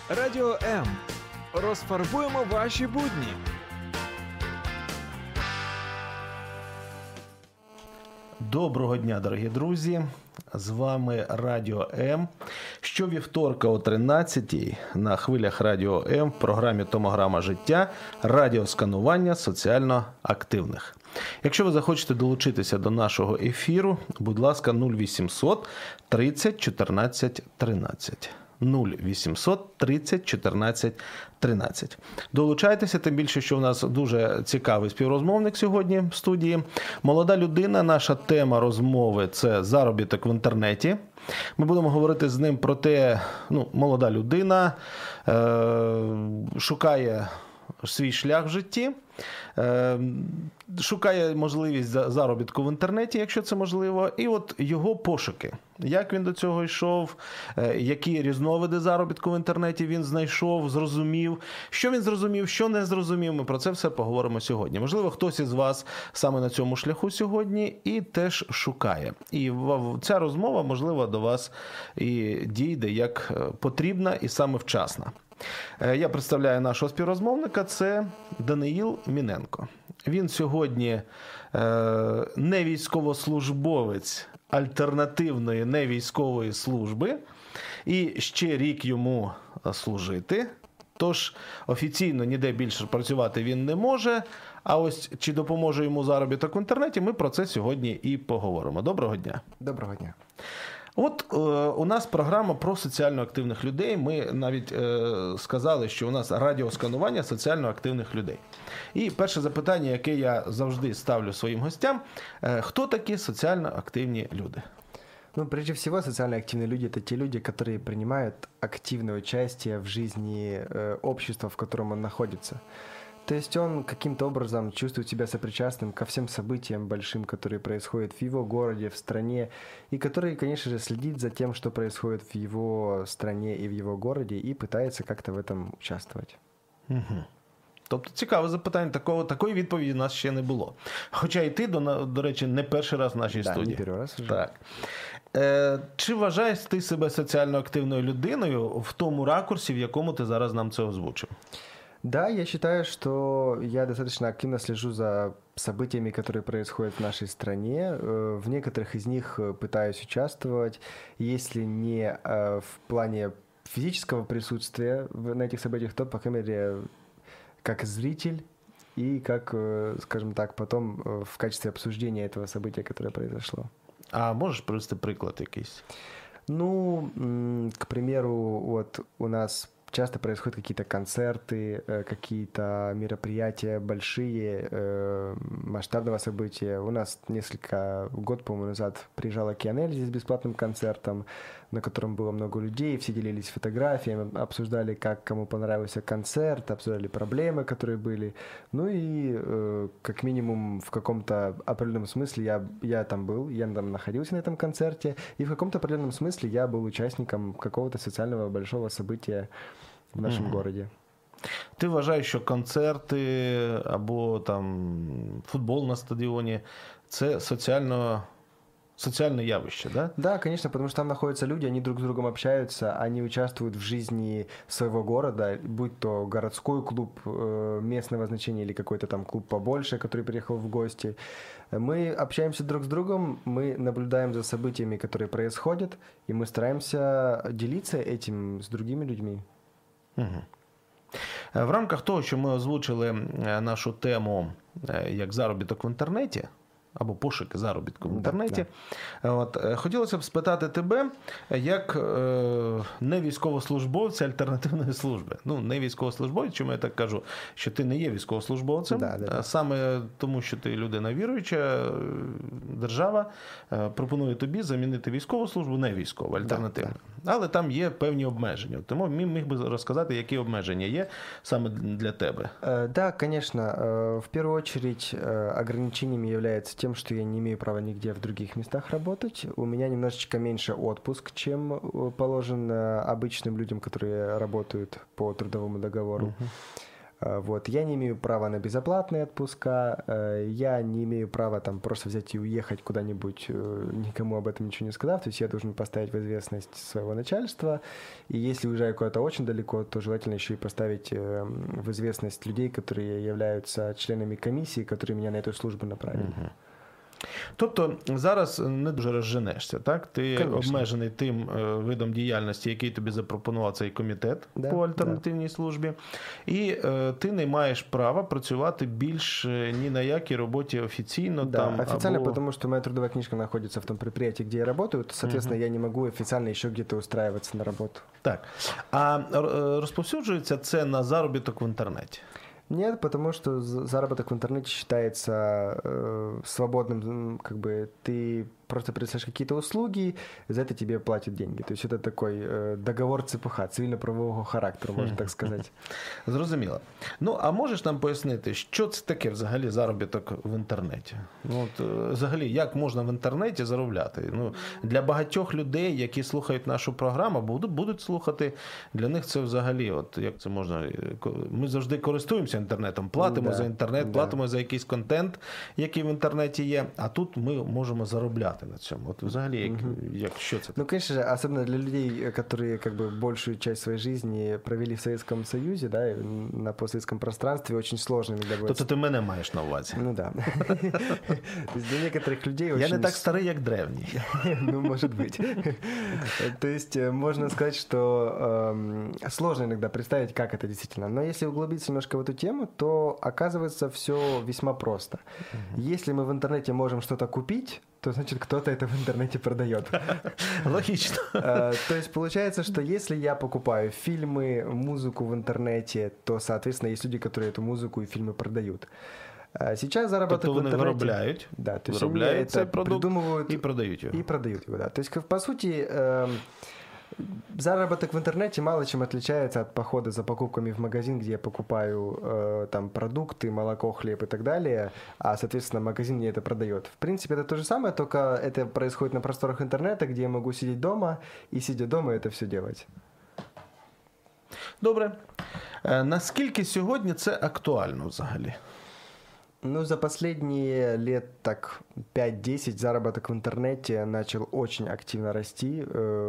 Радіо М. Розфарбуємо ваші будні. Доброго дня, дорогі друзі! З вами Радіо М. Щовівторка о 13-й на хвилях Радіо М в програмі «Томограма життя» радіосканування соціально активних. Якщо ви захочете долучитися до нашого ефіру, будь ласка, 0800 30 14 13. 0800 30 14 13. Долучайтеся, тим більше, що в нас дуже цікавий співрозмовник сьогодні в студії. Молода людина, наша тема розмови – це заробіток в інтернеті. Ми будемо говорити з ним про те, молода людина шукає свій шлях в житті, шукає можливість заробітку в інтернеті, якщо це можливо, і от його пошуки. Як він до цього йшов, які різновиди заробітку в інтернеті він знайшов, зрозумів, що він зрозумів, що не зрозумів, ми про це все поговоримо сьогодні. Можливо, хтось із вас саме на цьому шляху сьогодні і теж шукає. І ця розмова, можливо, до вас і дійде як потрібна і саме вчасна. Я представляю нашого співрозмовника, це Даниїл Міненко. Він сьогодні не військовослужбовець альтернативної невійськової служби, і ще рік йому служити, тож офіційно ніде більше працювати він не може, а ось чи допоможе йому заробіток в інтернеті, ми про це сьогодні і поговоримо. Доброго дня. Доброго дня. От у нас програма про соціально активних людей. Ми навіть сказали, що у нас радіосканування соціально активних людей. І перше запитання, яке я завжди ставлю своїм гостям, хто такі соціально активні люди? Прежде всего, социально активные люди – это те люди, которые принимают активное участие в жизни общества, в котором он находится. То есть он каким-то образом чувствует себя сопричастным ко всем событиям большим, которые происходят в его городе, в стране, и который, конечно же, следит за тем, что происходит в его стране и в его городе, и пытается как-то в этом участвовать. Угу. Тобто цікаве запитання, такої відповіді у нас ще не було. Хоча і ти, до речі, не перший раз в нашій студії. Не перший раз вже. Так. Чи вважаєш ти себе соціально активною людиною в тому ракурсі, в якому ти зараз нам це озвучив? Да, я считаю, что я достаточно активно слежу за событиями, которые происходят в нашей стране. В некоторых из них пытаюсь участвовать, если не в плане физического присутствия на этих событиях, то, по крайней мере, как зритель и как, скажем так, потом в качестве обсуждения этого события, которое произошло. А можешь привести приклад якийсь? К примеру, вот у нас часто происходят какие-то концерты, какие-то мероприятия большие, масштабного события. У нас год, по-моему, назад приезжала Кианель здесь с бесплатным концертом, на котором было много людей, все делились фотографиями, обсуждали, как кому понравился концерт, обсуждали проблемы, которые были. Как минимум, в каком-то определенном смысле я там был, я там находился на этом концерте, и в каком-то определенном смысле я был участником какого-то социального большого события в нашому городі. Ти вважаєш, що концерти або там футбол на стадіоні – це социальное явище, да? Да, конечно, потому что там находятся люди, они друг с другом общаются, они участвуют в жизни своего города, будь то городской клуб местного значения или какой-то там клуб побольше, который приехал в гости. Мы общаемся друг с другом, мы наблюдаем за событиями, которые происходят, и мы стараемся делиться этим с другими людьми. Угу. В рамках того, що ми озвучили нашу тему як заробіток в інтернеті, або пошуки заробітку в інтернеті. Хотілося б спитати тебе, як не військовослужбовця альтернативної служби. Не військовослужбовець, чому я так кажу, що ти не є військовослужбовцем, саме тому, що ти людина віруюча, держава пропонує тобі замінити військову службу на військову, альтернативну. Але там є певні обмеження. Тому міг би розказати, які обмеження є саме для тебе. Да, конечно. В первую очередь ограничениями является тем, что я не имею права нигде в других местах работать. У меня немножечко меньше отпуск, чем положено обычным людям, которые работают по трудовому договору. Вот. Я не имею права на безоплатные отпуска, я не имею права там просто взять и уехать куда-нибудь, никому об этом ничего не сказав, то есть я должен поставить в известность своего начальства, и если уезжаю куда-то очень далеко, то желательно еще и поставить в известность людей, которые являются членами комиссии, которые меня на эту службу направили. Тобто зараз не дуже розженешся, так? Ти Конечно. обмежений тим видом діяльності, який тобі запропонував цей комітет по альтернативній службі, і ти не маєш права працювати більш ні на якій роботі офіційно. Да, там, официально, або... потому что моя трудовая книжка находится в том предприятии, где я работаю, соответственно, я не могу официально еще где-то устраиваться на работу. Так. А розповсюджується це на заробіток в інтернеті? Нет, потому что заработок в интернете считается свободным, как бы ты просто предоставляешь какие-то услуги, за это тебе платят деньги. То есть это такой договор ЦПХ, цивільно-правового характеру, можна так сказати. Зрозуміло. Ну, а можеш нам пояснити, що це таке взагалі заробіток в інтернеті? Ну, от, взагалі, як можна в інтернеті заробляти? Ну, для багатьох людей, які слухають нашу програму, будуть слухати, для них це взагалі, от як це можна, ми завжди користуємося інтернетом, платимо за інтернет, платимо за якийсь контент, який в інтернеті є, а тут ми можемо заробляти на цьому. От взагалі, що це? Ну, конечно же, особенно для людей, которые как бы большую часть своей жизни провели в Советском Союзе, да, и на постсоветском пространстве, очень сложно иногда будет. Тобто ти мене маєш на увазі? Ну да. То есть для некоторых людей очень... Я не так старий, як древній. Ну, может быть. То есть можно сказать, что сложно иногда представить, как это действительно. Но если углубиться немножко в эту тему, то оказывается все весьма просто. Если мы в интернете можем что-то купить, то значит кто-то это в интернете продает. Логично. То есть получается, что если я покупаю фильмы, музыку в интернете, то, соответственно, есть люди, которые эту музыку и фильмы продают. Сейчас заработок в интернете... виробляють, да, то есть виробляють цей продукт придумывают і продають його. И продают его, да. То есть, по сути, заработок в интернете мало чем отличается от похода за покупками в магазин, где я покупаю там продукты, молоко, хлеб и так далее, а, соответственно, магазин мне это продает. В принципе, это то же самое, только это происходит на просторах интернета, где я могу сидеть дома и, сидя дома, это все делать. Добре. Наскільки сьогодні це актуально взагалі? Ну, за последние лет так 5-10 заработок в интернете начал очень активно расти,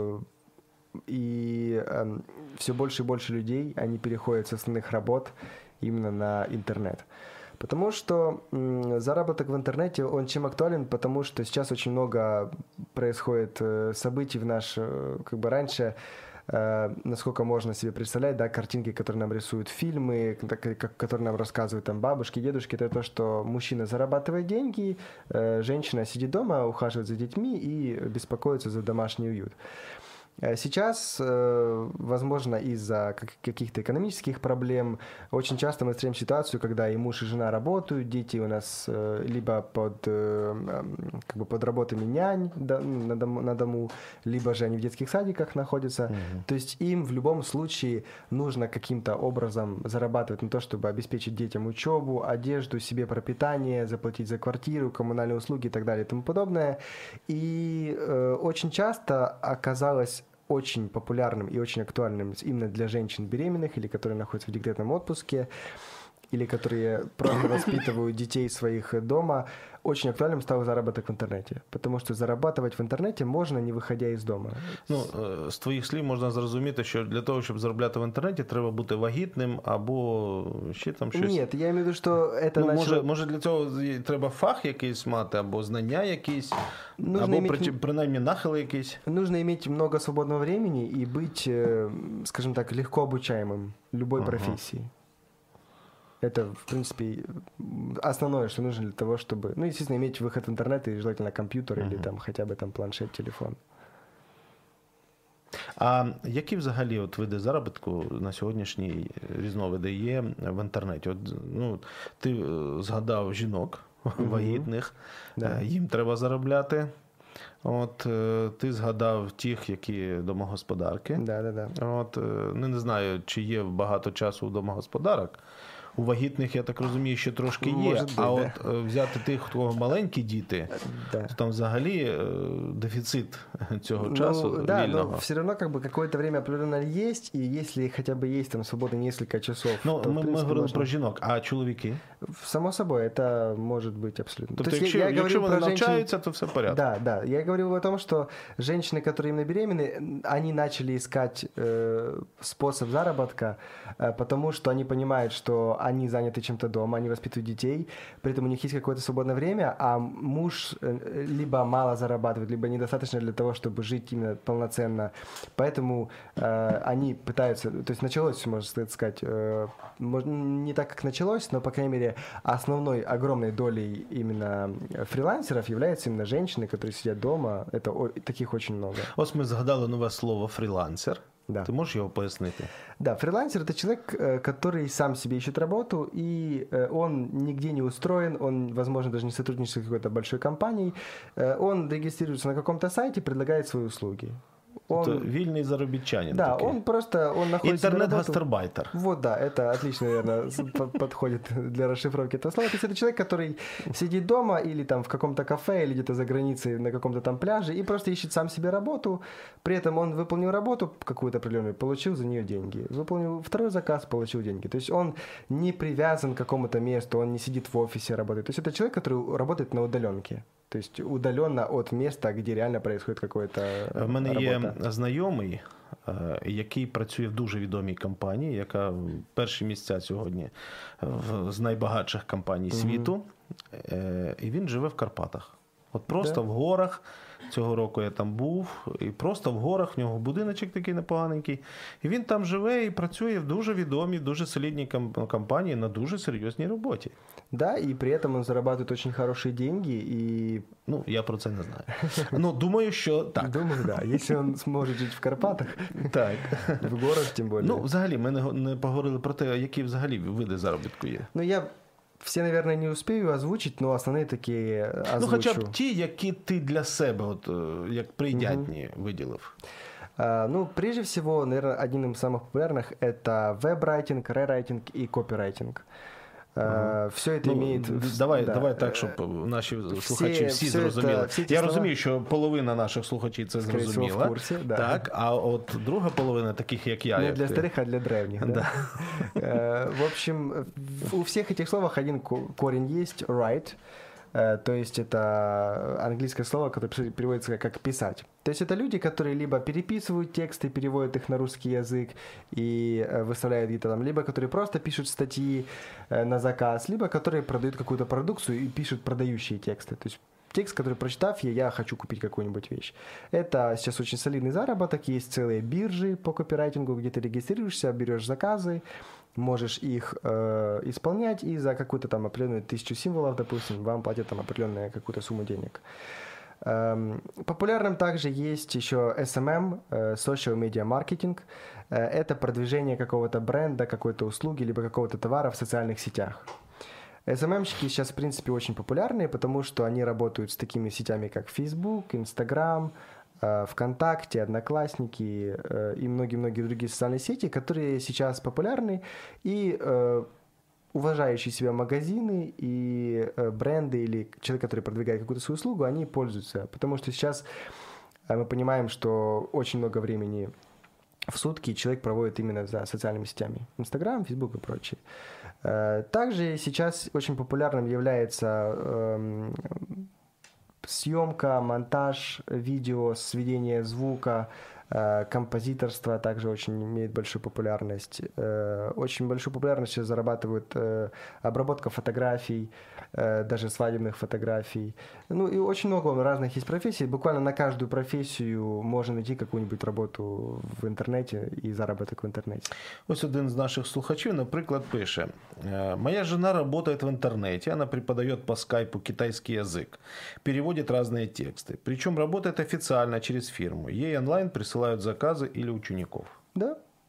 и все больше и больше людей, они переходят с основных работ именно на интернет. Потому что заработок в интернете, он чем актуален? Потому что сейчас очень много происходит событий в как бы раньше, насколько можно себе представлять, да, картинки, которые нам рисуют фильмы, которые нам рассказывают там бабушки, дедушки, это то, что мужчина зарабатывает деньги, женщина сидит дома, ухаживает за детьми и беспокоится за домашний уют. Сейчас, возможно, из-за каких-то экономических проблем, очень часто мы встретим ситуацию, когда и муж, и жена работают, дети у нас либо под работами нянь на дому, либо же они в детских садиках находятся. То есть им в любом случае нужно каким-то образом зарабатывать на то, чтобы обеспечить детям учебу, одежду, себе пропитание, заплатить за квартиру, коммунальные услуги и так далее и тому подобное. И очень часто оказалось очень популярным и очень актуальным именно для женщин беременных или которые находятся в декретном отпуске, или которые просто воспитывают детей своих дома, очень актуальным стал заработок в интернете. Потому что зарабатывать в интернете можно, не выходя из дома. Ну, з твоїх слів можна зрозуміти, що для того, щоб заробляти в інтернеті, треба бути вагітним або ще там щось. Ні, я маю в виду, що це може для цього треба фах якийсь мати, або знання якісь, або принаймні нахили якісь. Нужно иметь много свободного времени и быть, скажем так, легко обучаемым любой профессии. Это, в принципе, основное, что нужно для того, чтобы, ну, естественно, иметь выход в интернет и желательно компьютер или там хотя бы там планшет, телефон. А які взагалі от види заробітку на сьогоднішній різновиди є в інтернеті? От, ну, ти згадав жінок вагітних, їм треба заробляти. От, ти згадав тих, які домогосподарки. Да. От, не знаю, чи є багато часу у домогосподарок. У вагітних, я так розумію, ще трошки є. Може бути, А да. от взяти тих, хто маленькі діти, Да. то там взагалі дефіцит цього часу Да, вільного. но все равно как бы какое-то время определенно есть, и если хотя бы есть там свобода несколько часов, Ну, то, в ми принципе, говорили можно. про жінок, а чоловіки? Само собой, это может быть абсолютно. Тобто, То есть якщо, я якщо говорил вони про женщин... навчаються, то все в порядку. Да, да. Я говорил о том, что женщины, которые именно беременны, они начали искать способ заработка, потому что они понимают, что они заняты чем-то дома, они воспитывают детей, при этом у них есть какое-то свободное время, а муж либо мало зарабатывает, либо недостаточно для того, чтобы жить именно полноценно. Поэтому они пытаются... То есть началось, можно сказать, не так, как началось, но, по крайней мере, основной огромной долей именно фрилансеров являются именно женщины, которые сидят дома. Это таких очень много. Ось ми згадали нове слово «фрілансер». Да. Ти можеш його пояснити? Да, фрилансер – это человек, который сам себе ищет работу, и он нигде не устроен, он, возможно, даже не сотрудничает с какой-то большой компанией. Он регистрируется на каком-то сайте, предлагает свои услуги. Тобто вільний заробітчанин Да, такий. он находит себе работу. Інтернет-гастарбайтер. Вот, да, это отлично, наверное, подходит для расшифровки этого слова. То есть это человек, который сидит дома или там в каком-то кафе, или где-то за границей на каком-то там пляже и просто ищет сам себе работу. При этом он выполнил работу какую-то определенную, получил за нее деньги. Выполнил второй заказ, получил деньги. То есть он не привязан к какому-то месту, он не сидит в офисе, работает. То есть это человек, который работает на удаленке. То есть удаленно от места, где реально происходит какое-то В мене работа. є знайомий, який працює в дуже відомій компанії, яка перші місця сьогодні з найбагатших компаній світу, і він живе в Карпатах. От просто в горах. Цього року я там був, і просто в горах, в нього будиночок такий непоганенький. І він там живе і працює в дуже відомій, дуже солідній компанії на дуже серйозній роботі. Да, и при этом он зарабатывает очень хорошие деньги, и... Ну, я про це не знаю. Ну, думаю, що так. Думаю, да. Если он сможет жить в Карпатах, Так. в город тем более. Ну, взагалі, ми не поговорили про те, які взагалі види заробітку є. Ну, я все, наверное, не успею озвучить, но основные такие озвучу. Ну, хоча б ті, які ти для себе, от, як прийнятні, виділив. Ну, прежде всего, наверное, одним из самых популярных это веб-райтинг, рерайтинг и копирайтинг. Все это имеет... Давай так, щоб наші слухачі всі зрозуміли. Я розумію, що половина наших слухачів це зрозуміла. В курсі, да. Так, а от друга половина, таких як я. Не як для ти. старых, а для древних. Да. В общем, у всех этих словах один корень есть, write. То есть это английское слово, которое переводится как «писать». То есть это люди, которые либо переписывают тексты, переводят их на русский язык и выставляют где-то там, либо которые просто пишут статьи на заказ, либо которые продают какую-то продукцию и пишут продающие тексты. То есть текст, который, прочитав, я хочу купить какую-нибудь вещь. Это сейчас очень солидный заработок. Есть целые биржи по копирайтингу, где ты регистрируешься, берешь заказы, можешь их исполнять, и за какую-то там определенную 1000 символов, допустим, вам платят там определенную какую-то сумму денег. Популярным также есть еще SMM, Social Media Marketing. Это продвижение какого-то бренда, какой-то услуги, либо какого-то товара в социальных сетях. SMM-щики сейчас, в принципе, очень популярные, потому что они работают с такими сетями, как Facebook, Instagram, ВКонтакте, Одноклассники и многие-многие другие социальные сети, которые сейчас популярны, и уважающие себя магазины и бренды или человек, который продвигает какую-то свою услугу, они пользуются. Потому что сейчас мы понимаем, что очень много времени в сутки человек проводит именно за социальными сетями. Инстаграм, Фейсбук и прочее. Также сейчас очень популярным является съемка, монтаж видео, сведение звука, композиторство также очень имеет большую популярность. Очень большую популярность сейчас зарабатывают обработка фотографий, даже свадебных фотографий. Ну и очень много разных есть профессий. Буквально на каждую профессию можно найти какую-нибудь работу в интернете и заработок в интернете. Ось один з наших слухачів, наприклад, пише: «Моя жена работает в интернете, она преподает по скайпу китайский язык, переводит разные тексты. Причем работает официально через фирму. Ей онлайн присылают заказы или учеников». Да,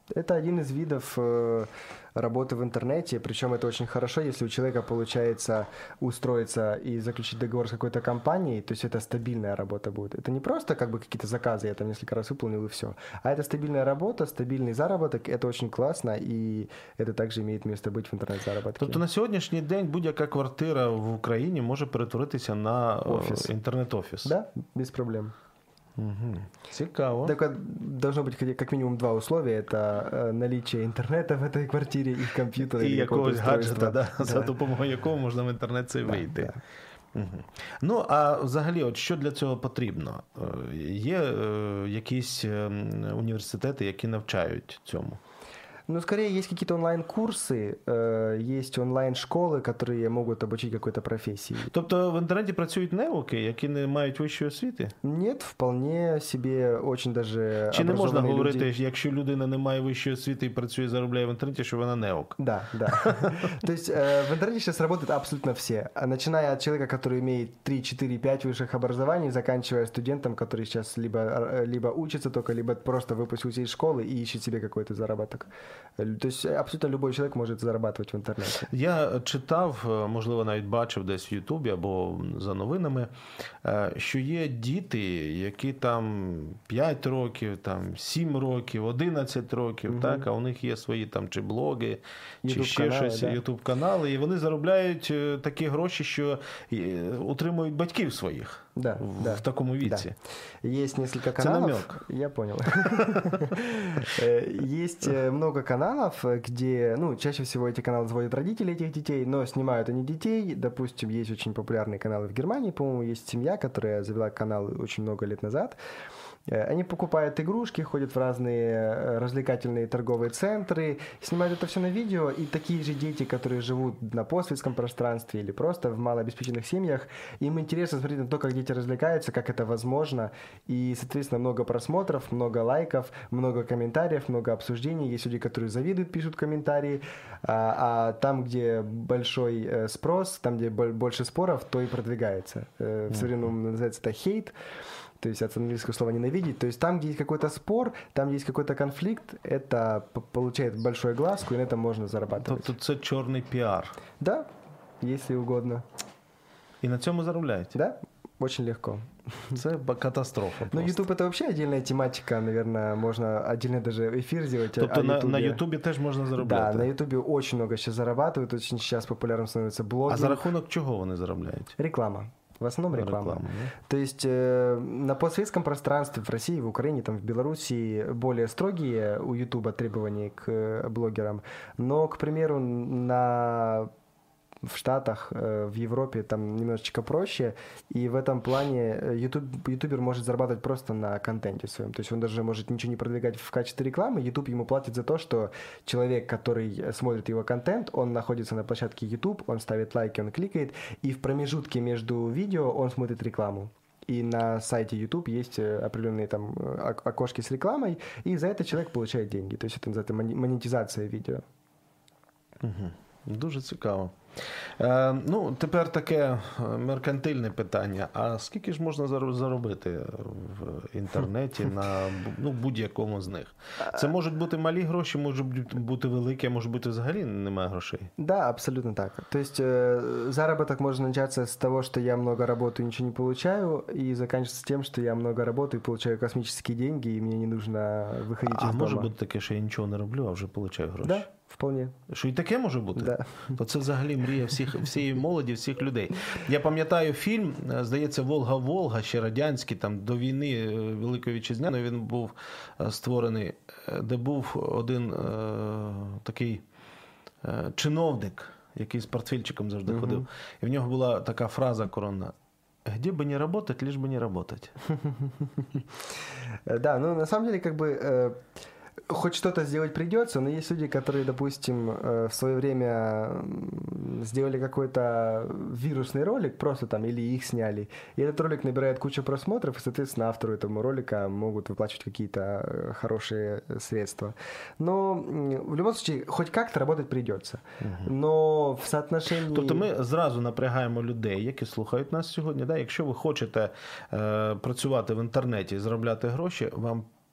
Это один из видов работы в интернете, причем это очень хорошо, если у человека получается устроиться и заключить договор с какой-то компанией, то есть это стабильная работа будет. Это не просто как бы какие-то заказы, я там несколько раз выполнил и все, а это стабильная работа, стабильный заработок, это очень классно, и это также имеет место быть в интернет-заработке. Тобто на сьогоднішній день будь-яка квартира в Україні може перетворитися на Офіс. інтернет-офіс? Да, без проблем. Угу. Цікаво. Так должно быть как минимум два условия. Это наличие интернета в этой квартире и компьютера. І или якогось какого-то устройства. гаджета, за допомогою якого можна в інтернет це вийти. Да. Угу. Ну, а взагалі, от що для цього потрібно? Є якісь університети, які навчають цьому? Ну, скорее, есть какие-то онлайн-курсы, есть онлайн-школы, которые могут обучить какой-то профессии. Тобто в інтернеті працюють неуки, які не мають вищої освіти? Нет, вполне себе очень даже Чи не можна образованные говорити, люди. якщо людина не має вищої освіти і працює, заробляє в інтернеті, що вона неук? Да, да. То есть в интернете сейчас работают абсолютно все. Начиная от человека, который имеет 3, 4, 5 высших образований, заканчивая студентом, который сейчас либо учится только, либо просто выпустился из школы и ищет себе какой-то заработок. То есть абсолютно любой человек может зарабатывать в интернете. Я читав, можливо, навіть бачив десь в Ютубі або за новинами, що є діти, які там 5 років, там 7 років, 11 років, так, а у них є свої там чи блоги, чи ще щось, да. ютуб-канали, і вони заробляють такі гроші, що утримують батьків своїх. Да, в такому віці. Да. Есть несколько каналов. Это намек. Я понял. Есть много каналов, где, ну, чаще всего эти каналы заводят родители этих детей, но снимают они детей. Допустим, есть очень популярные каналы в Германии, по-моему, есть семья, которая завела канал очень много лет назад. Они покупают игрушки, ходят в разные развлекательные торговые центры, снимают это все на видео, и такие же дети, которые живут на постсоветском пространстве или просто в малообеспеченных семьях, им интересно смотреть на то, как дети развлекаются, как это возможно, и, соответственно, много просмотров, много лайков, много комментариев, много обсуждений. Есть люди, которые завидуют, пишут комментарии, а там, где большой спрос, там, где больше споров, то и продвигается. В современном называется это хейт. То есть от английского слова «ненавидеть». То есть там, где есть какой-то спор, там, где есть какой-то конфликт, это получает большой глазку, и на этом можно зарабатывать. Тобто це чорний піар. Да, если угодно. І на цьому заробляють? Да, очень легко. Це катастрофа. Ну, просто. YouTube это вообще отдельная тематика, наверное, можно отдельно даже эфир сделать. Тобто на Ютубі теж можна заробляти? Да, на Ютубе очень много сейчас зарабатывают, очень сейчас популярным становится блогинг. А за рахунок чого вони заробляють? Реклама. В основном реклама. Да? То есть на постсоветском пространстве, в России, в Украине, там, в Белоруссии более строгие у Ютуба требования к блогерам, но, к примеру, в Штатах, в Европе там немножечко проще, и в этом плане ютубер может зарабатывать просто на контенте своем. То есть он даже может ничего не продвигать в качестве рекламы, YouTube ему платит за то, что человек, который смотрит его контент, он находится на площадке YouTube, он ставит лайки, он кликает, и в промежутке между видео он смотрит рекламу. И на сайте YouTube есть определенные там окошки с рекламой, и за это человек получает деньги. То есть это называется монетизация видео. Угу. Дуже цікаво. Ну, тепер таке меркантильне питання. А скільки ж можна заробити в інтернеті на будь-якому з них? Це можуть бути малі гроші, можуть бути великі, а може бути взагалі немає грошей? Да, абсолютно так. То есть заработок может начаться с того, что я много работаю и ничего не получаю, и заканчиваться тем, что я много работаю и получаю космические деньги, и мне не нужно выходить из дома. А може бути таке, що я нічого не роблю, а вже получаю гроші? Да, вполне. Що і таке може бути? Да. То це взагалі мрія всієї молоді, всіх людей. Я пам'ятаю фільм, здається, «Волга-Волга», ще радянський, там до війни Великої Вітчизняної він був створений, де був один такий чиновник, який з портфельчиком завжди ходив. І в нього була така фраза коронна: «Где бы не работать, лишь бы не работать». Да, ну на самом деле как бы... Хоть что-то сделать придется, но есть люди, которые, допустим, в свое время сделали какой-то вирусный ролик, просто там, или их сняли, и этот ролик набирает кучу просмотров, и, соответственно, автору этого ролика могут выплачивать какие-то хорошие средства. Но в любом случае, хоть как-то работать придется. Но в соотношении... Тобто ми зразу напрягаємо людей, які слухають нас сьогодні. Да? Якщо ви хочете працювати в інтернеті і заробляти гроші, вам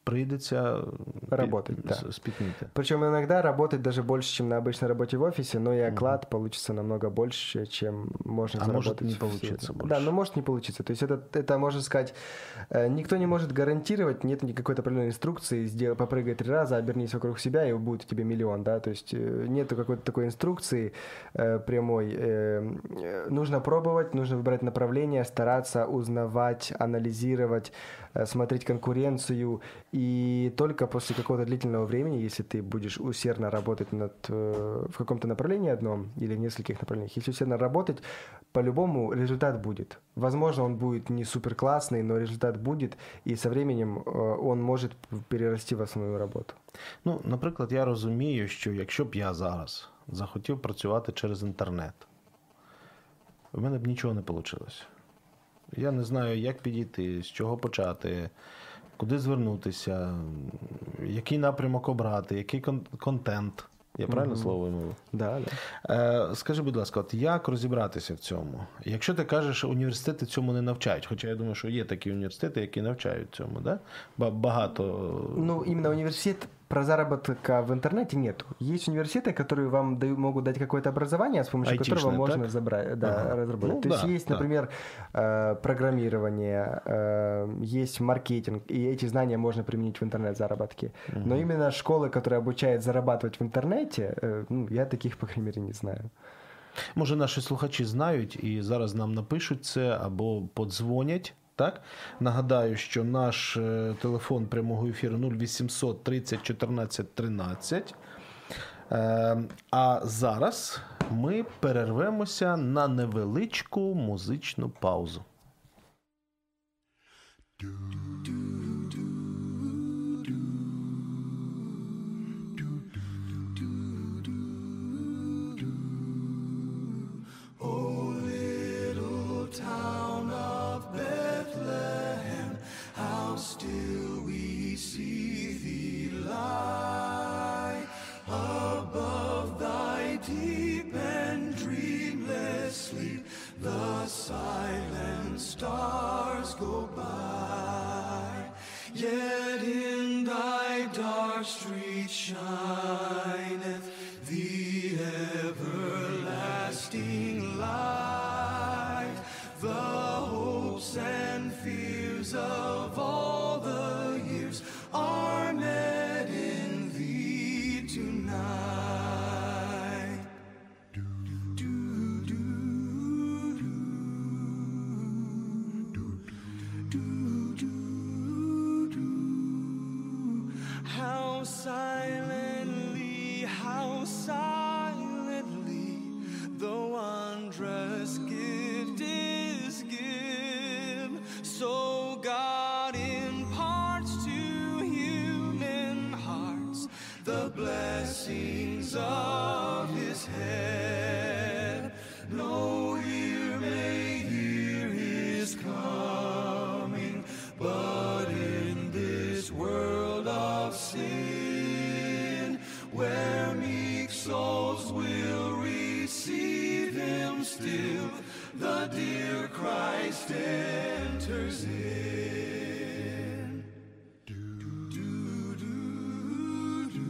прийдеться Работать, да. спітніти. Причем иногда работать даже больше, чем на обычной работе в офисе, но и оклад получится намного больше, чем можно заработать. Может не получиться больше. Да, но может не получиться. То есть это можно сказать, никто не может гарантировать, нет никакой определенной инструкции, попрыгай 3 раза, обернись вокруг себя, и будет у тебя миллион, да, то есть нету какой-то такой инструкции прямой. Нужно пробовать, нужно выбирать направление, стараться узнавать, анализировать, смотреть конкуренцию, и только после какого-то длительного времени, если ты будешь усердно работать в каком-то направлении одном или в нескольких направлениях, если усердно работать, по-любому результат будет. Возможно, он будет не супер классный, но результат будет, и со временем он может перерасти в основную роботу. Ну, наприклад, я розумію, що якщо б я зараз захотів працювати через інтернет, в мене б нічого не вийшло. Я не знаю, як підійти, з чого почати, куди звернутися, який напрямок обрати, який контент. Я правильно слово вимовив? Да, да. Скажи, будь ласка, от як розібратися в цьому? Якщо ти кажеш, що університети цьому не навчають, хоча я думаю, що є такі університети, які навчають цьому, да? Багато. Ну, именно университет про заработка в интернете нету. Есть университеты, которые вам могут дать какое-то образование, с помощью которого можно разработать. Ну, то есть есть, например, программирование, есть маркетинг, и эти знания можно применить в интернет-заработке. Но именно школы, которые обучают зарабатывать в интернете, ну, я таких, по крайней мере, не знаю. Може, наші слухачі знають і зараз нам напишуть це або подзвонять. Так? Нагадаю, що наш телефон прямого ефіру 0800 30 14 13. А зараз ми перервемося на невеличку музичну паузу. Still we see thee lie above thy deep and dreamless sleep. The silent stars go by, yet in thy dark street shineth the everlasting light. The hopes and fears of all the years are met in thee tonight. Do, do, do, do, do, do, do, do. How silently the wondrous gift is given. So God imparts to human hearts the blessings of his head. No ear may hear his coming, but in this world of sin, where meek souls will receive him still, the dear Christ enters in. Do, do, do, do.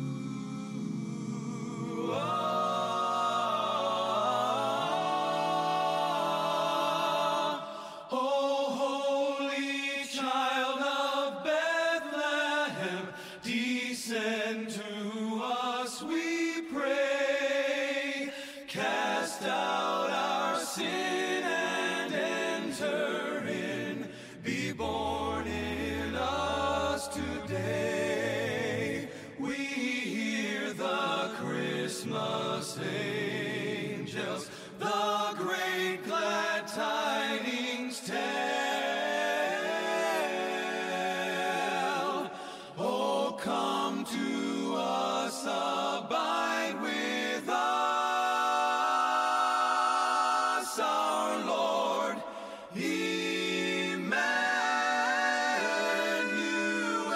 Oh, holy child of Bethlehem, descend to us, we pray. Cast out our sin and enter in. Be born in us today. We hear the Christmas angels, the great glad tidings tell. Oh, come to us, abide with us, our Lord Emmanuel.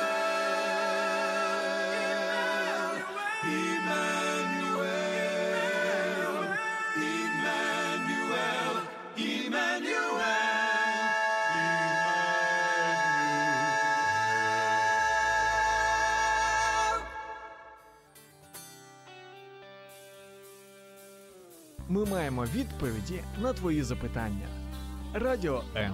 Emmanuel, Emmanuel. Ми маємо відповіді на твої запитання. Радіо М.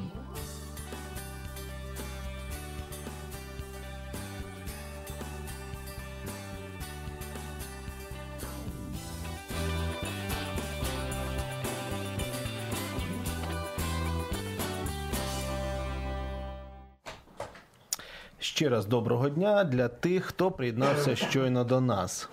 Ще раз доброго дня для тих, хто приєднався щойно до нас.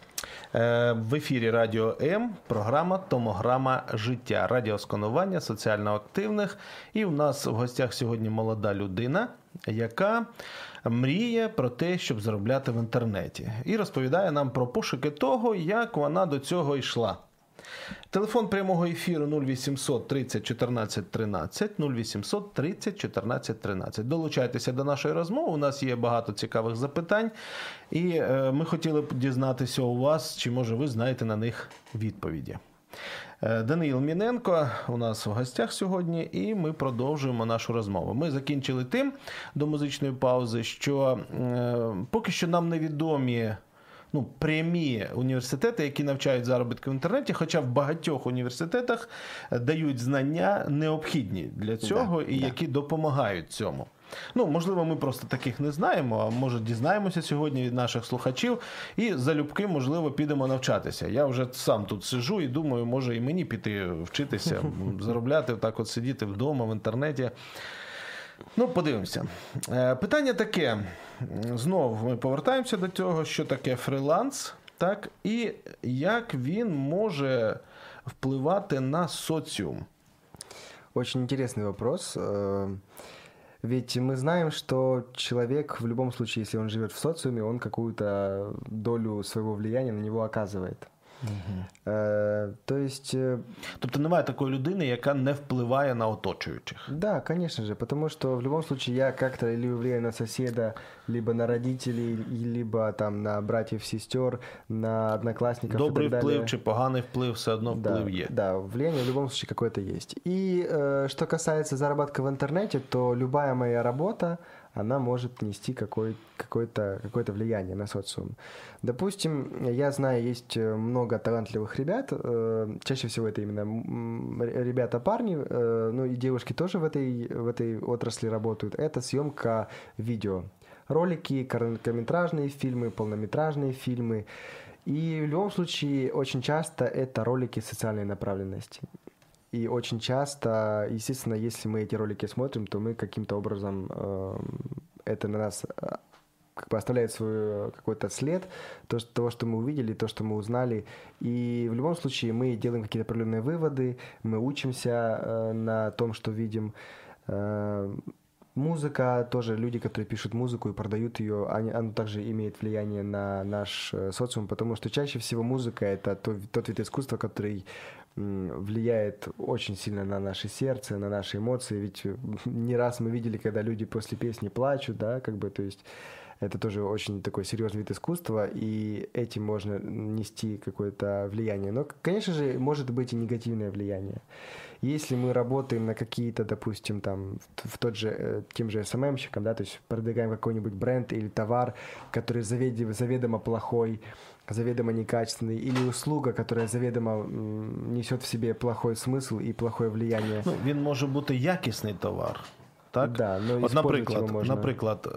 В ефірі Радіо М, програма «Томограма життя», радіосканування соціально активних. І в нас в гостях сьогодні молода людина, яка мріє про те, щоб заробляти в інтернеті. І розповідає нам про пошуки того, як вона до цього йшла. Телефон прямого ефіру 0800 30 14 13, 0800 30 14 13. Долучайтеся до нашої розмови, у нас є багато цікавих запитань, і ми хотіли б дізнатися у вас, чи, може, ви знаєте на них відповіді. Даниїл Міненко у нас в гостях сьогодні, і ми продовжуємо нашу розмову. Ми закінчили тим до музичної паузи, що поки що нам невідомі прямі університети, які навчають заробітку в інтернеті, хоча в багатьох університетах дають знання необхідні для цього і які допомагають цьому. Можливо, ми просто таких не знаємо, а може дізнаємося сьогодні від наших слухачів і залюбки, можливо, підемо навчатися. Я вже сам тут сиджу і думаю, може і мені піти вчитися, заробляти, так от сидіти вдома в інтернеті. Подивимося. Питання таке. Знову ми повертаємося до цього, що таке фріланс, так, і як він може впливати на соціум. Очень интересный вопрос. Ведь мы знаем, что человек в любом случае, если он живет в социуме, он какую-то долю своего влияния на него оказывает. То есть... Тобто немає такої людини, яка не впливає на оточуючих. Да, конечно же, потому что в любом случае я как-то либо влияю на соседа, либо на родителей, либо там на братьев, сестер, на одноклассников. Добрий и так далее. вплив чи поганий вплив, все одно вплив є. Да, влияние в любом случае какое-то есть. И что касается заработка в интернете, то любая моя работа, она может нести какое-то влияние на социум. Допустим, я знаю, есть много талантливых ребят, чаще всего это именно ребята-парни, и девушки тоже в этой отрасли работают. Это съемка видео. Ролики, короткометражные фильмы, полнометражные фильмы. И в любом случае, очень часто это ролики социальной направленности. И очень часто, естественно, если мы эти ролики смотрим, то мы каким-то образом, это на нас оставляет свой какой-то след, того, что мы увидели, то, что мы узнали. И в любом случае мы делаем какие-то определенные выводы, мы учимся на том, что видим. Музыка тоже, люди, которые пишут музыку и продают ее, она также имеет влияние на наш социум, потому что чаще всего музыка — это тот вид искусства, который влияет очень сильно на наше сердце, на наши эмоции. Ведь не раз мы видели, когда люди после песни плачут, да, то есть это тоже очень такой серьезный вид искусства, и этим можно нести какое-то влияние. Но, конечно же, может быть и негативное влияние. Если мы работаем на какие-то, допустим, там, тем же SMM-щиком, да, то есть продвигаем какой-нибудь бренд или товар, который заведомо плохой, заведомо некачественный, или услуга, которая заведомо несет в себе плохой смысл и плохое влияние. Він може бути якісний товар. Так? Да, От, наприклад,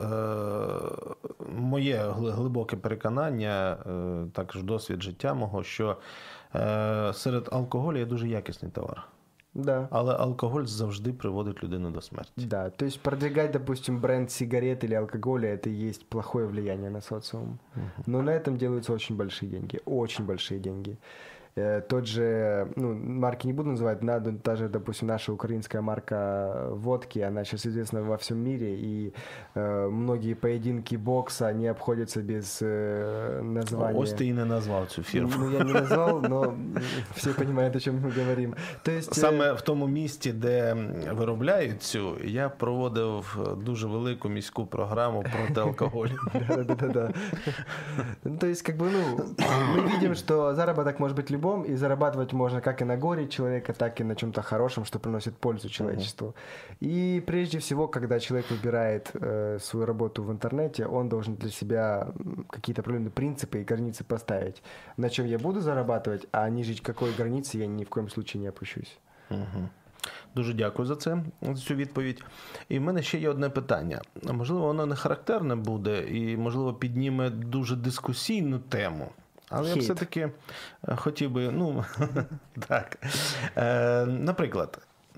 моє глибоке переконання, також досвід життя мого, що серед алкоголю є дуже якісний товар. Да. Але алкоголь завжди приводить людину до смерти. Да, то есть продвигать, допустим, бренд сигарет или алкоголя, это и есть плохое влияние на социум. Но на этом делаются очень большие деньги, очень большие деньги. Тот же, марки не буду называть, та же, допустим, наша украинская марка водки, она сейчас известна во всем мире, и многие поединки бокса не обходятся без названия. Ось ти і не назвав цю фірму. Я не назвал, но все понимают, о чем мы говорим. То есть, саме в тому місті, де виробляють цю, я проводив дуже велику міську програму проти алкоголю. Да. То есть, мы видим, что заработок может быть альбом, и зарабатывать можно как и на горе человека, так и на чем-то хорошем, что приносит пользу человечеству. И прежде всего, когда человек выбирает свою работу в интернете, он должен для себя какие-то определенные принципы и границы поставить. На чем я буду зарабатывать, а ниже какой границы я ни в коем случае не опущусь. Дуже дякую за це, за цю відповідь. І в мене ще є одне питання. Можливо, воно не характерне буде і, можливо, підніме дуже дискусійну тему. Але я все-таки хотів би, так. Наприклад,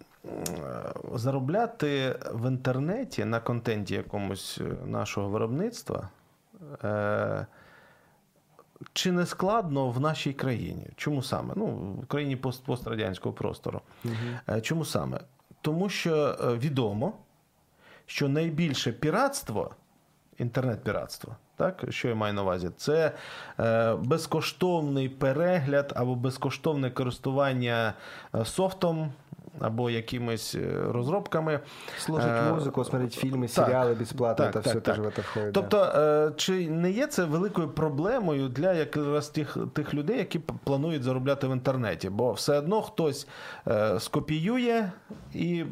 заробляти в інтернеті на контенті якомусь нашого виробництва чи не складно в нашій країні? Чому саме? В країні пострадянського простору. Чому саме? Тому що відомо, що найбільше піратство, інтернет-піратство, так, що я маю на увазі, це безкоштовний перегляд або безкоштовне користування софтом, або якимись розробками. Слушать музику, смотреть фільми, серіали безплатно, це все теж в це входить. Тобто, чи не є це великою проблемою для якраз тих людей, які планують заробляти в інтернеті? Бо все одно хтось скопіює і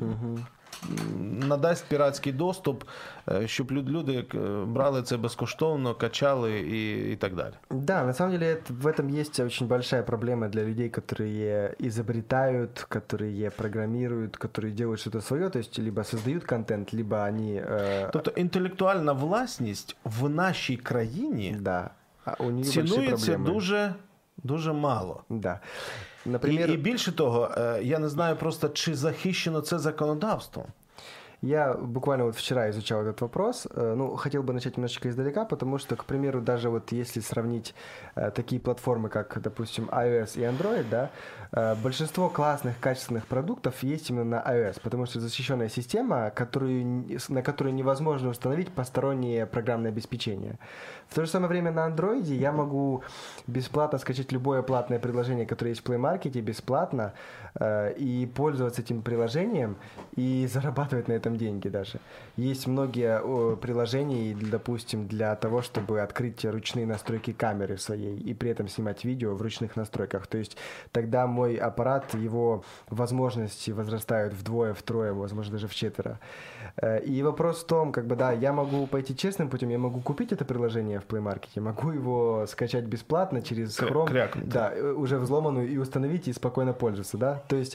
надасть піратський доступ, щоб люди брали це безкоштовно, качали и так далее. Да, на самом деле в этом есть очень большая проблема для людей, которые изобретают, которые программируют, которые делают что-то свое, то есть либо создают контент, либо они... Тобто інтелектуальна власність в нашій країні цінується дуже мало. Да. Например... І більше того, я не знаю просто, чи захищено це законодавством. Я буквально вчера изучал этот вопрос. Хотел бы начать немножечко издалека, потому что, к примеру, даже если сравнить такие платформы, как, допустим, iOS и Android, да, большинство классных, качественных продуктов есть именно на iOS, потому что защищенная система, на которую невозможно установить постороннее программное обеспечение. В то же самое время на Android я могу бесплатно скачать любое платное приложение, которое есть в Play Market, бесплатно, и пользоваться этим приложением, и зарабатывать на этом деньги даже. Есть многие приложения, допустим, для того, чтобы открыть ручные настройки камеры своей и при этом снимать видео в ручных настройках. То есть тогда мой аппарат, его возможности возрастают вдвое, втрое, возможно, даже вчетверо. И вопрос в том, я могу пойти честным путем, я могу купить это приложение в Play Market, я могу его скачать бесплатно через Chrome, да, уже взломанную, и установить, и спокойно пользоваться, да. То есть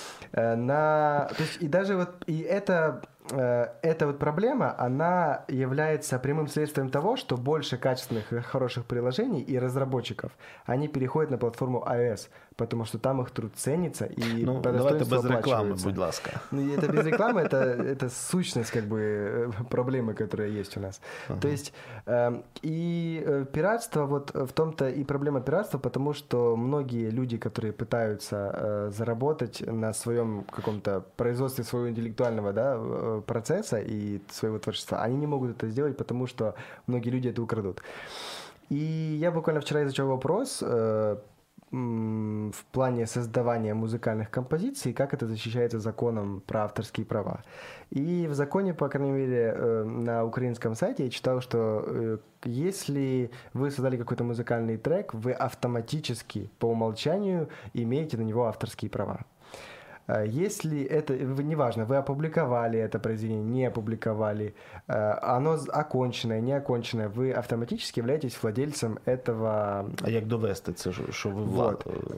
и даже эта проблема, она является прямым следствием того, что больше качественных и хороших приложений и разработчиков, они переходят на платформу iOS, потому что там их труд ценится и по достоинству без рекламы, оплачивается. будь ласка. Это без рекламы, это сущность проблемы, которая есть у нас. То есть и пиратство, в том-то и проблема пиратства, потому что многие люди, которые пытаются заработать на своем каком-то производстве своего интеллектуального, процесса и своего творчества, они не могут это сделать, потому что многие люди это украдут. И я буквально вчера изучал вопрос в плане создавания музыкальных композиций, как это защищается законом про авторские права. И в законе, по крайней мере, на украинском сайте я читал, что если вы создали какой-то музыкальный трек, вы автоматически по умолчанию имеете на него авторские права. Если это, неважно, вы опубликовали это произведение, не опубликовали, оно оконченное, не оконченное, вы автоматически являетесь владельцем этого... А як довести це, що ви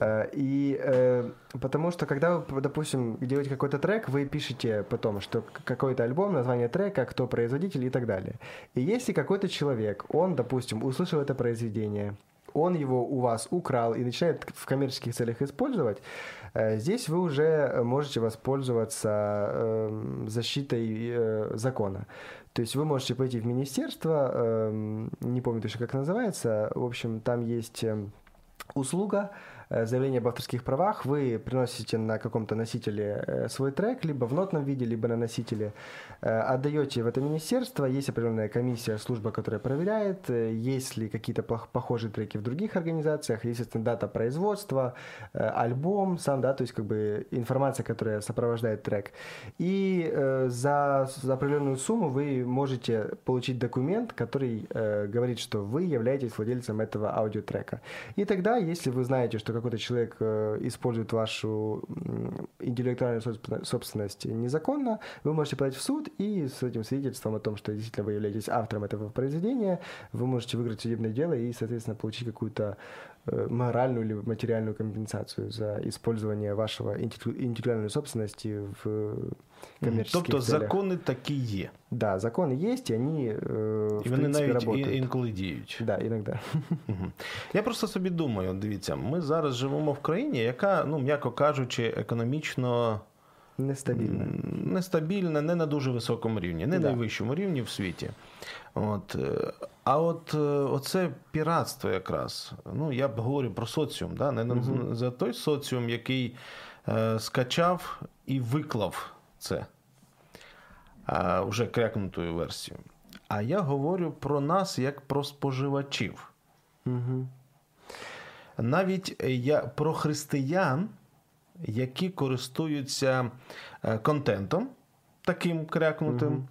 потому что, когда вы, допустим, делаете какой-то трек, вы пишете потом, что какой-то альбом, название трека, кто производитель и так далее. И если какой-то человек, он, допустим, услышал это произведение, он его у вас украл и начинает в коммерческих целях использовать, здесь вы уже можете воспользоваться защитой закона. То есть вы можете пойти в министерство, не помню точно, как называется, в общем, там есть услуга, заявление об авторских правах, вы приносите на каком-то носителе свой трек, либо в нотном виде, либо на носителе, отдаете в это министерство, есть определенная комиссия, служба, которая проверяет, есть ли какие-то похожие треки в других организациях, есть дата производства, альбом сам, да, то есть информация, которая сопровождает трек. И за определенную сумму вы можете получить документ, который говорит, что вы являетесь владельцем этого аудиотрека. И тогда, если вы знаете, что какой-то человек использует вашу интеллектуальную собственность незаконно, вы можете подать в суд, и с этим свидетельством о том, что действительно вы являетесь автором этого произведения, вы можете выиграть судебное дело и, соответственно, получить какую-то моральную или материальную компенсацию за использование вашего интеллектуальной собственности в коммерческих Тобто целях. Закони такі є. Да, законы есть, и они, І в вони принципе, навіть работают. інколи діють. Да, иногда. Мгм. Я просто собі думаю, дивіться, ми зараз живемо в країні, яка, м'яко кажучи, економічно Нестабильно. нестабільна, не на дуже високому рівні, не Да. найвищому рівні в світі. А оце піратство якраз, я б говорю про соціум, да? Не за той соціум, який скачав і виклав це, вже крякнутою версією. А я говорю про нас як про споживачів. Мгм. Навіть про християн, які користуються контентом таким крякнутим.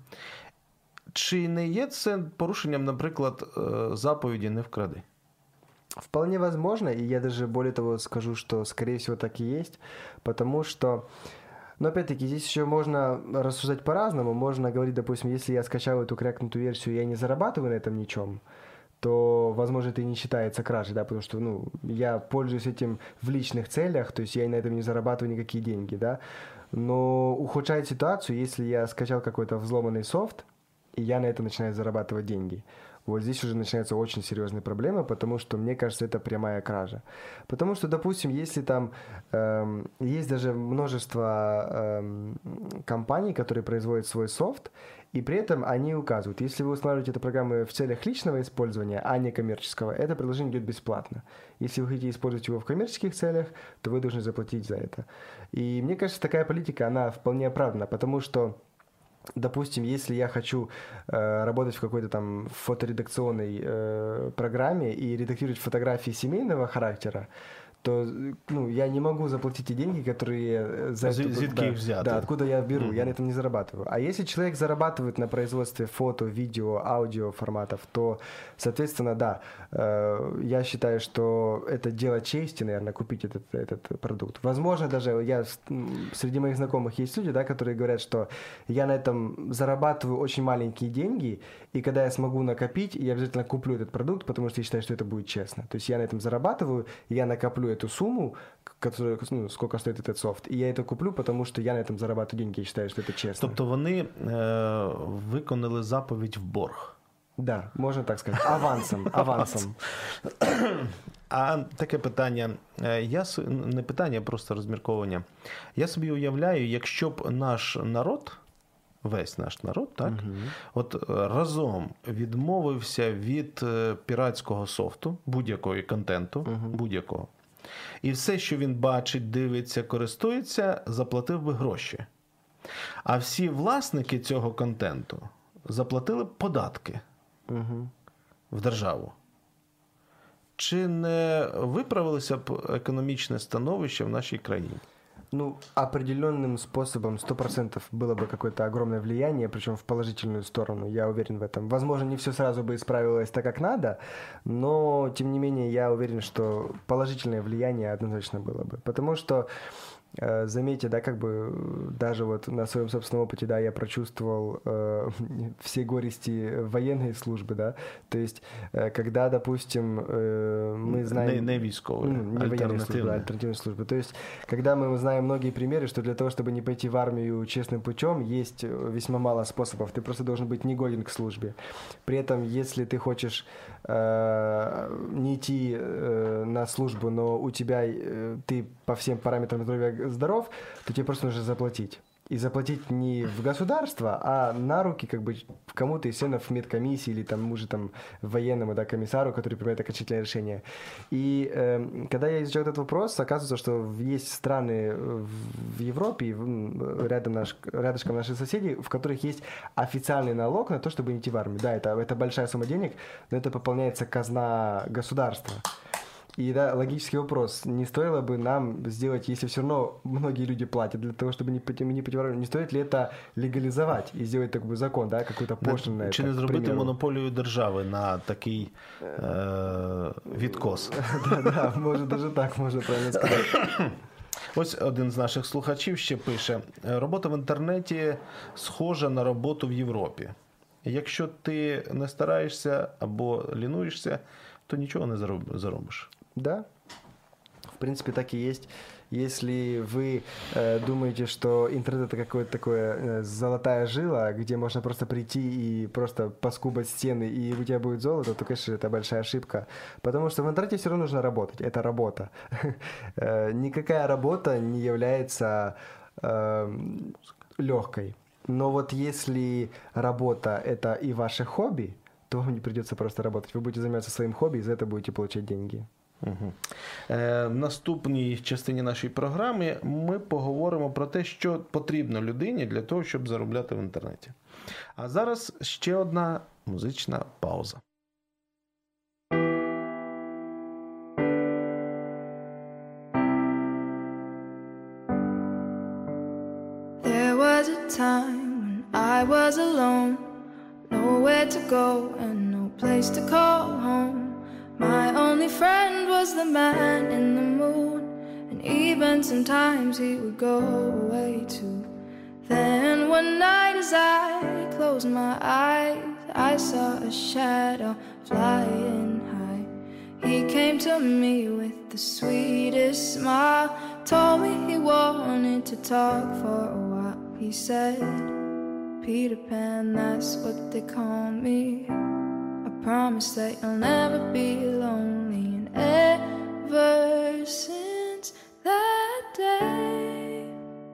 Чи не є це порушенням, наприклад, заповіді «не вкради»? Вполне возможно, и я даже более того скажу, что скорее всего так и есть, потому что, но опять-таки здесь еще можно рассуждать по-разному, можно говорить, допустим, если я скачал эту крякнутую версию, я не зарабатываю на этом ничем, то, возможно, это и не считается кражей, да, потому что, я пользуюсь этим в личных целях, то есть я на этом не зарабатываю никакие деньги, да, но ухудшает ситуацию, если я скачал какой-то взломанный софт, и я на это начинаю зарабатывать деньги. Вот здесь уже начинаются очень серьезные проблемы, потому что, мне кажется, это прямая кража. Потому что, допустим, если там есть даже множество компаний, которые производят свой софт, и при этом они указывают, если вы устанавливаете эту программу в целях личного использования, а не коммерческого, это приложение идет бесплатно. Если вы хотите использовать его в коммерческих целях, то вы должны заплатить за это. И мне кажется, такая политика, она вполне оправдана, потому что, допустим, если я хочу работать в какой-то там фоторедакционной программе и редактировать фотографии семейного характера, то я не могу заплатить те деньги, которые за Звідки їх взяти? Да, откуда я беру, я на этом не зарабатываю. А если человек зарабатывает на производстве фото, видео, аудио форматов, то, соответственно, да, я считаю, что это дело чести, наверное, купить этот продукт. Возможно, даже среди моих знакомых есть люди, да, которые говорят, что я на этом зарабатываю очень маленькие деньги, и когда я смогу накопить, я обязательно куплю этот продукт, потому что я считаю, что это будет честно. То есть я на этом зарабатываю, я накоплю эту сумму, которую, сколько стоит этот софт, и я это куплю, потому что я на этом зарабатываю деньги, я считаю, что это честно. Тобто вони виконали заповідь в борг. Да, можно так сказать. Авансом. А таке питання, не питання, а просто розмірковування. Я собі уявляю, якщо б наш народ, весь наш народ, так, от разом відмовився від піратського софту, будь-якого контенту, будь-якого, і все, що він бачить, дивиться, користується, заплатив би гроші. А всі власники цього контенту заплатили б податки в державу. Чи не виправилося б економічне становище в нашій країні? Определенным способом 100% было бы какое-то огромное влияние, причем в положительную сторону, я уверен в этом. Возможно, не все сразу бы исправилось так, как надо, но, тем не менее, я уверен, что положительное влияние однозначно было бы. Потому что, заметьте, да, как бы даже вот на своем собственном опыте, да, я прочувствовал все горести военной службы, да, то есть, когда, допустим, мы знаем... Не військової, не военной службы, а альтернативной службы. То есть, когда мы знаем многие примеры, что для того, чтобы не пойти в армию честным путем, есть весьма мало способов. Ты просто должен быть негоден к службе. При этом, если ты хочешь не идти на службу, но у тебя ты по всем параметрам здоровья здоров, то тебе просто нужно заплатить. И заплатить не в государство, а на руки как бы кому-то из членов медкомиссии или там военному, да, комиссару, который принимает окончательное решение. И когда я изучал этот вопрос, оказывается, что есть страны в Европе, рядышком наших соседей, в которых есть официальный налог на то, чтобы не идти в армию. Да, это большая сумма денег, но это пополняется казна государства. И да, логический вопрос. Не стоило бы нам сделать, если все равно многие люди платят для того, чтобы не противоречить, не стоит ли это легализовать и сделать такой закон, да, какой-то пошлину на это, Чи не к зробити примеру? монополію держави на такий відкос? Да, может, даже так можно правильно сказать. Ось один з наших слухачів ще пише: робота в інтернеті схожа на роботу в Європі. Якщо ти не стараєшся або лінуєшся, то нічого не заробиш. Да, в принципе, так и есть. Если вы думаете, что интернет это какое-то такое золотая жила, где можно просто прийти и просто поскубать стены, и у тебя будет золото, то, конечно, это большая ошибка. Потому что в интернете все равно нужно работать. Это работа. Никакая работа не является легкой. Но вот если работа это и ваше хобби, то вам не придется просто работать. Вы будете заниматься своим хобби, и за это будете получать деньги. Угу. В наступній частині нашої програми ми поговоримо про те, що потрібно людині для того, щоб заробляти в інтернеті. А зараз ще одна музична пауза. There was a time when I was alone, nowhere to go and no place to call home. My only friend was the man in the moon, and even sometimes he would go away too. Then one night as I closed my eyes, I saw a shadow flying high. He came to me with the sweetest smile, told me he wanted to talk for a while. He said, Peter Pan, that's what they call me. I promise that you'll never be lonely. And ever since that day,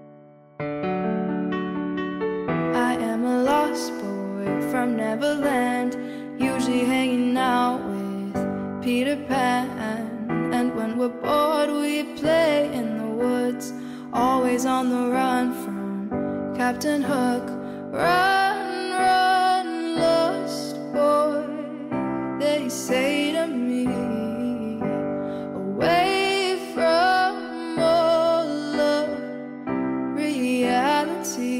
I am a lost boy from Neverland, usually hanging out with Peter Pan. And when we're bored we play in the woods, always on the run from Captain Hook. Run, run, lost boy, they say to me, away from all of reality.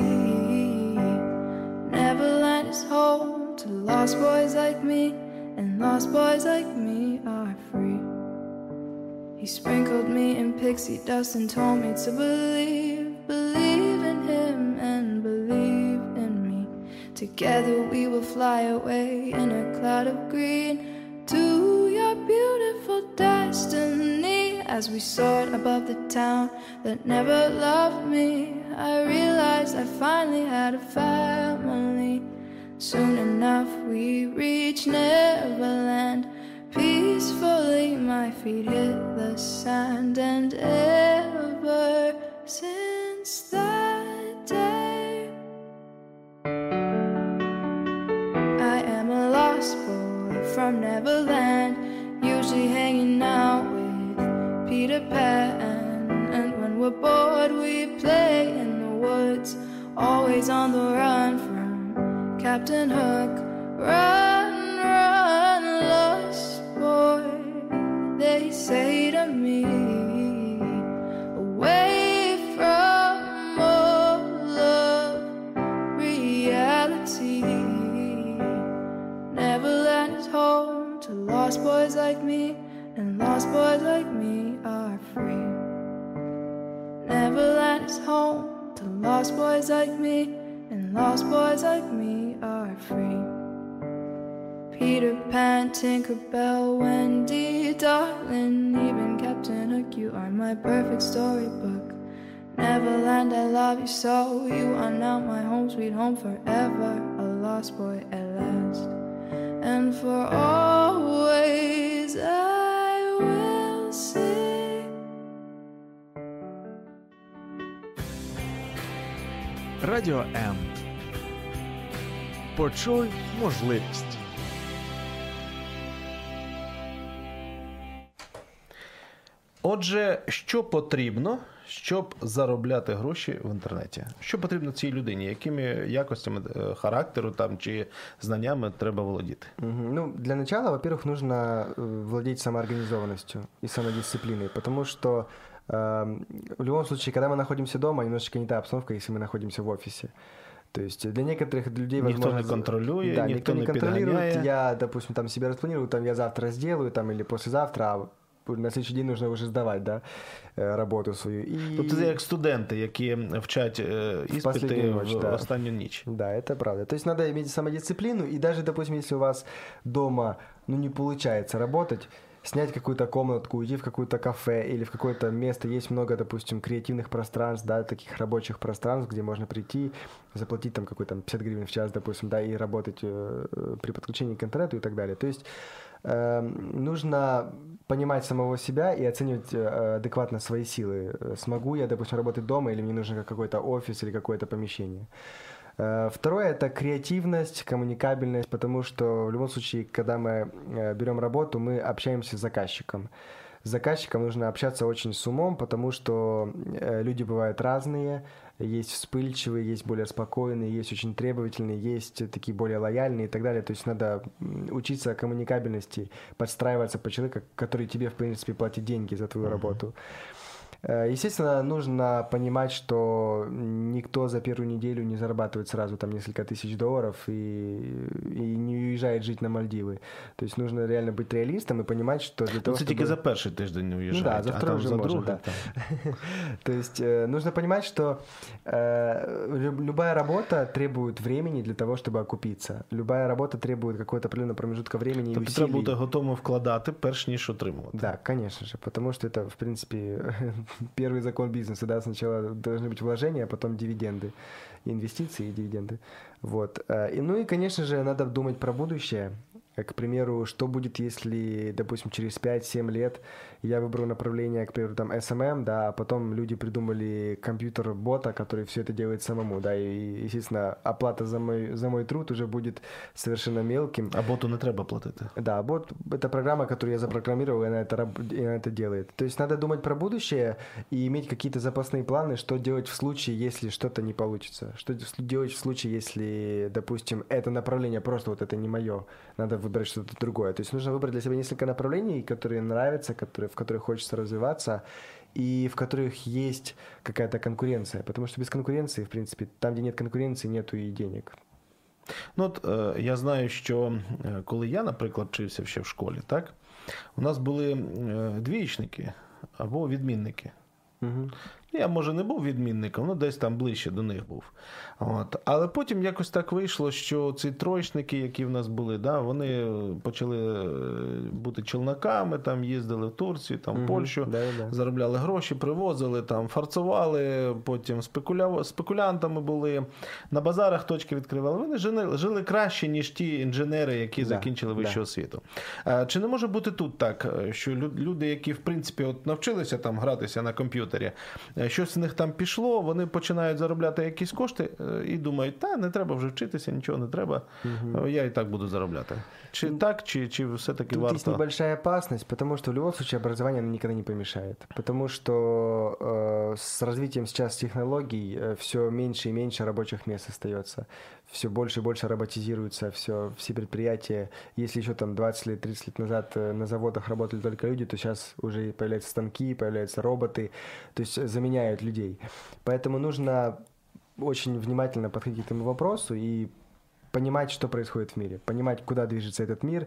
Neverland is home to lost boys like me, and lost boys like me are free. He sprinkled me in pixie dust and told me to believe in him and believe in me. Together we will fly away in a cloud of green to your beautiful destiny. As we soared above the town that never loved me, I realized I finally had a family. Soon enough we reached Neverland. Peacefully my feet hit the sand, and ever since that day, I am a lost boy from Neverland, usually hanging out with Peter Pan. And when we're bored we play in the woods, always on the run from Captain Hook. Run, run, lost boy, they say to me, away from all of reality. Neverland is home to lost boys like me, and lost boys like me are free. Neverland is home to lost boys like me, and lost boys like me are free. Peter Pan, Tinkerbell, Wendy, darling, even Captain Hook, you are my perfect storybook. Neverland, I love you so, you are now my home, sweet home forever, a lost boy at last. And for always I will sing. Радіо М. Почуй можливість. Отже, що потрібно, щоб заробляти гроші в інтернеті? Що потрібно цій людині? Якими якостями характеру там, чи знаннями треба володіти? Ну, для начала, во-первых, нужно владеть самоорганизованностью и самодисциплиной, потому что в любом случае, когда мы находимся дома, немножечко не та обстановка, если мы находимся в офисе. То есть для некоторых людей, возможно... Никто не контролирует, да, никто не контролирует. подгоняет. Я, допустим, там себе распланирую, там я завтра сделаю, там, или послезавтра, а на следующий день нужно уже сдавать, да, работу свою. И... Тобто це як студенти, які вчать іспити в останню ніч. Да, это правда. То есть надо иметь самодисциплину, и даже, допустим, если у вас дома, не получается работать, снять какую-то комнатку, уйти в какое-то кафе или в какое-то место. Есть много, допустим, креативных пространств, да, таких рабочих пространств, где можно прийти, заплатить там какой-то 50 гривен в час, допустим, да, и работать при подключении к интернету и так далее. То есть нужно понимать самого себя и оценивать адекватно свои силы. Смогу я, допустим, работать дома или мне нужен какой-то офис или какое-то помещение. Второе – это креативность, коммуникабельность, потому что в любом случае, когда мы берем работу, мы общаемся с заказчиком. С заказчиком нужно общаться очень с умом, потому что люди бывают разные, есть вспыльчивые, есть более спокойные, есть очень требовательные, есть такие более лояльные и так далее. То есть надо учиться коммуникабельности, подстраиваться под человека, который тебе, в принципе, платит деньги за твою работу. Естественно, нужно понимать, что никто за первую неделю не зарабатывает сразу там несколько тысяч долларов и не уезжает жить на Мальдивы. То есть нужно реально быть реалистом и понимать, что для того, це тільки за перший тиждень не уїжджають, да, за второй а там уже за можно, другий. Да. То есть нужно понимать, что любая работа требует времени для того, чтобы окупиться. Любая работа требует какого-то определенного промежутка времени и Тобто усилий. треба бути готовим вкладати, перш ніж отримувати. Да, конечно же, потому что это, в принципе, первый закон бизнеса, да, сначала должны быть вложения, а потом дивиденды, инвестиции и дивиденды, вот. Ну и, конечно же, надо думать про будущее. К примеру, что будет, если, допустим, через 5-7 лет я выберу направление, к примеру, там, SMM, да, а потом люди придумали компьютер-бота, который все это делает самому, да, и, естественно, оплата за мой труд уже будет совершенно мелким. А боту не треба платити. Да, бот – это программа, которую я запрограммировал, и она это делает. То есть надо думать про будущее и иметь какие-то запасные планы, что делать в случае, если что-то не получится. Что делать в случае, если, допустим, это направление просто вот это не мое, надо выбрать что-то другое. То есть нужно выбрать для себя несколько направлений, которые нравятся, в которых хочется развиваться, и в которых есть какая-то конкуренция. Потому что без конкуренции, в принципе, там, где нет конкуренции, нету и денег. Ну, от я знаю, що коли я, наприклад, вчився ще в школі, так, у нас були двієчники або відмінники. Угу. Я, може, не був відмінником, ну, десь там ближче до них був. От. Але потім якось так вийшло, що ці троєчники, які в нас були, да, вони почали бути челноками, там їздили в Турцію, там в Польщу, заробляли гроші, привозили, там фарцували, потім спекулянтами були, на базарах точки відкривали. Вони жили краще, ніж ті інженери, які закінчили вищу освіту. Чи не може бути тут так, що люди, які, в принципі, от навчилися там гратися на комп'ютері, щось з них там пішло, вони починають заробляти якісь кошти і думають, не треба вже вчитися, нічого не треба, я і так буду заробляти. Чи так, чи все-таки тут варто? Тут есть небольшая опасность, потому что в любом случае образование никогда не помешает. Потому что с развитием сейчас технологий все меньше и меньше рабочих мест остается. Все больше и больше роботизируется, все предприятия. Если еще там 20 лет, 30 лет назад на заводах работали только люди, то сейчас уже появляются станки, появляются роботы, то есть заменяют людей. Поэтому нужно очень внимательно подходить к этому вопросу и понимать, что происходит в мире, понимать, куда движется этот мир,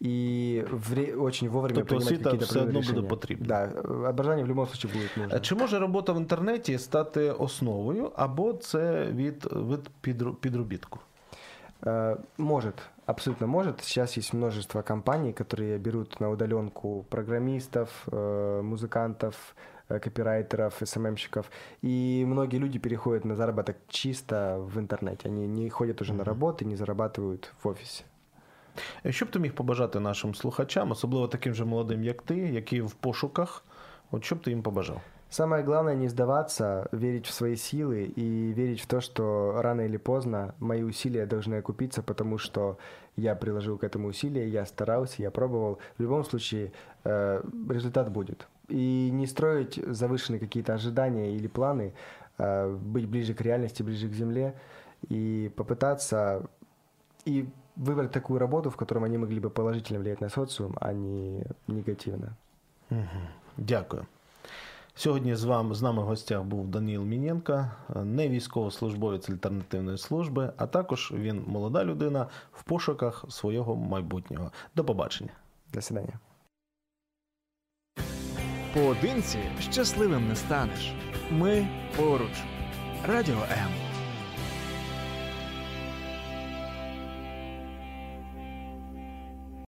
и очень вовремя принимать какие-то правильные решения. Буде потрібно. Да, образование в любом случае будет нужно. Чи може робота в інтернеті стати основою, або це вид підробітку? Может, абсолютно может. Сейчас есть множество компаний, которые берут на удаленку программистов, музыкантов, копирайтеров, СММщиков. И многие люди переходят на заработок чисто в интернете. Они не ходят уже на работу, не зарабатывают в офисе. Що б ти міг побажати нашим слухачам, особливо таким же молодим, як ти, які в пошуках, от що б ти їм побажав? Самое главное не сдаваться, верить в свои силы и верить в то, что рано или поздно мои усилия должны окупиться, потому что я приложил к этому усилия, я старался, я пробовал. В любом случае результат будет. И не строить завышенные какие-то ожидания или планы, быть ближе к реальности, ближе к земле и попытаться и выбрать такую работу, в которой они могли бы положительно влиять на социум, а не негативно. Дякую. Сьогодні з нами в гостях був Даніл Міненко, не військовослужбовець альтернативної служби, а також він молода людина в пошуках свого майбутнього. До побачення. До свидания. Поодинці щасливим не станеш. Ми поруч. Радіо М.